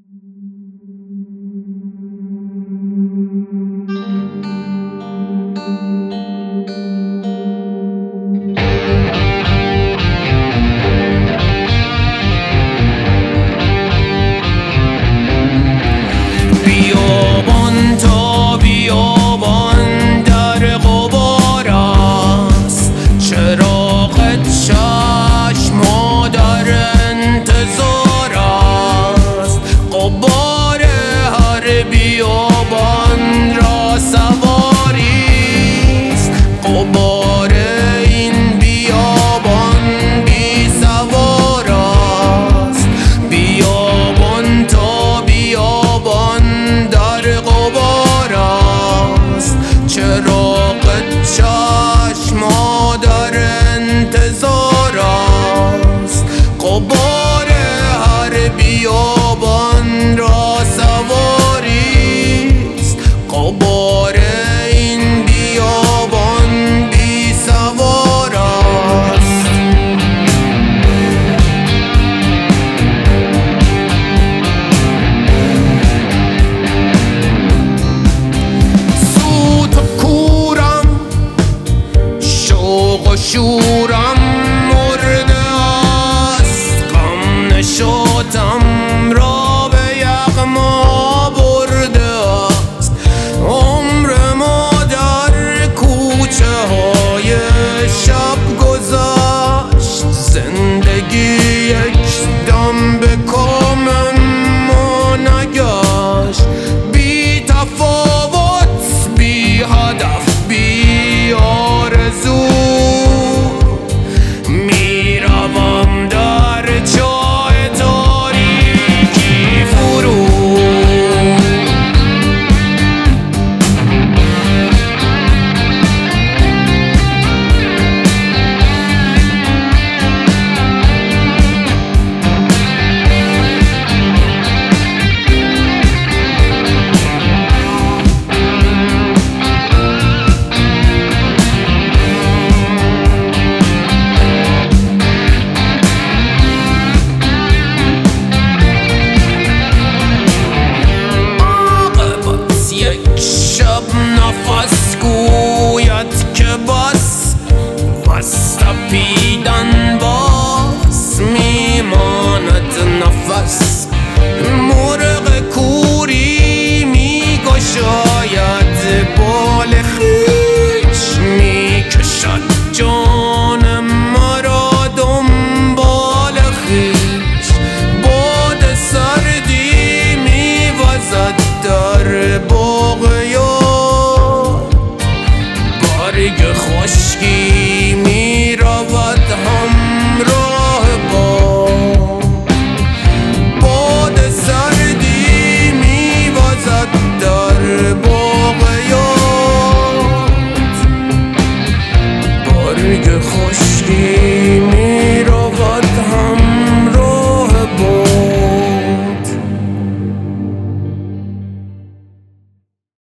بیابان تا بیابان در غبار است، چراغ چشم در انتظار است. غبار هر بیابان را سواری است، غبار این بیابان بی سوار است. بیابان تا بیابان در غبار است، چراغ چشم در انتظار است. غبار هر بیابان را سواری است، غبار این بیابان بی سوار است. سوت و کورم، شوق و شورم مرده است. غم نشاتم را به یغما برده است. عمر ما در کوچه های شب گذشت، زندگی یک دم به کام ما نگشت. بی تفاوت، بی هدف، بی آرزو میروم در چاه تاریکی فرو. شب نفس گوید که بس، بس تپیدن باز میماند نفس. مرغ کوری میگشاید بال خویش، میکشد جان مرا دنبال خویش. باد سردی میوزد در باغ یار، برگ خشکی